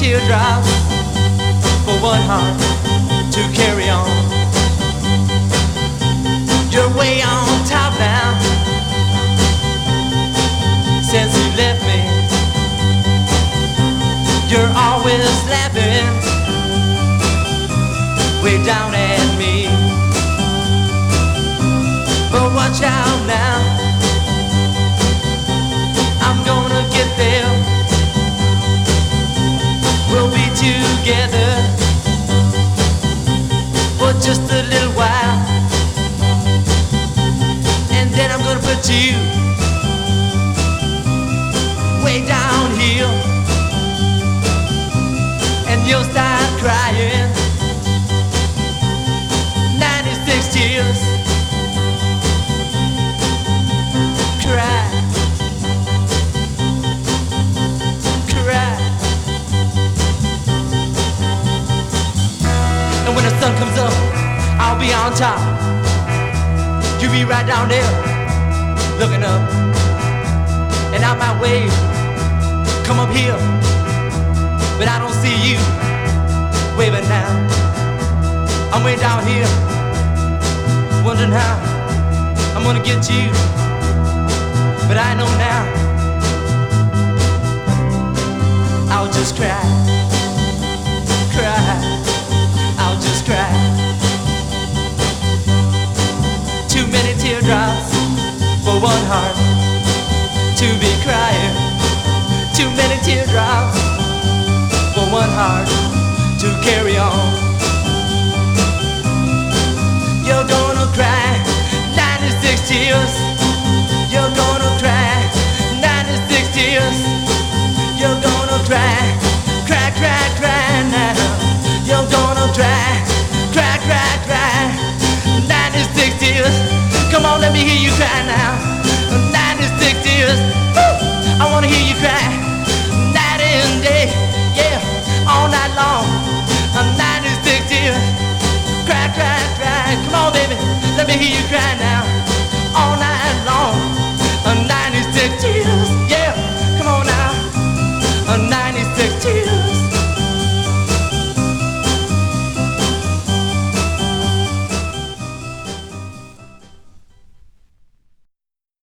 teardrops for one heart to carry on. You're way on top now since you left me. You're always laughing way down at me. But watch out now, I'm gonna get there. We'll be together for just a little while, and then I'm gonna put you way down here, and you'll start crying 96 tears. Cry, cry. And when the sun comes up, I'll be on top. You'll be right down there, looking up. And I might wave, come up here, but I don't see you waving now. I'm way down here, wondering how I'm gonna get you. But I know now, I'll just cry.